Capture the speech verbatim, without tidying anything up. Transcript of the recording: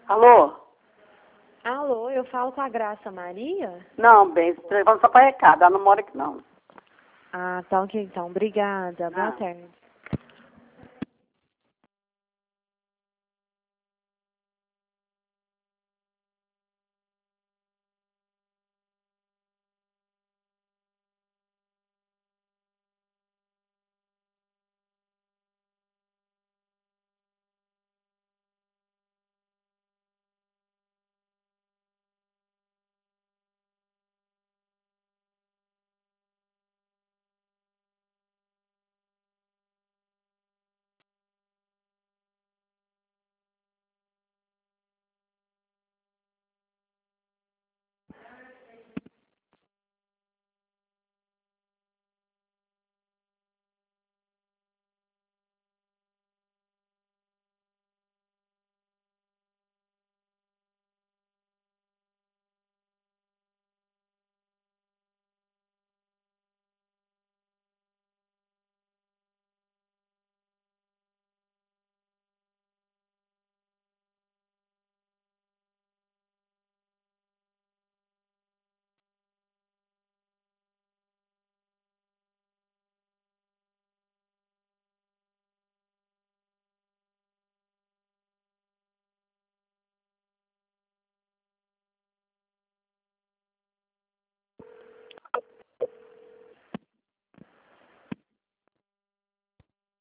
Alô? Alô, eu falo com a Graça Maria? Não, bem, esse telefone só para recado, ela não mora aqui não. Ah, tá ok então. Obrigada. Boa Ah. tarde.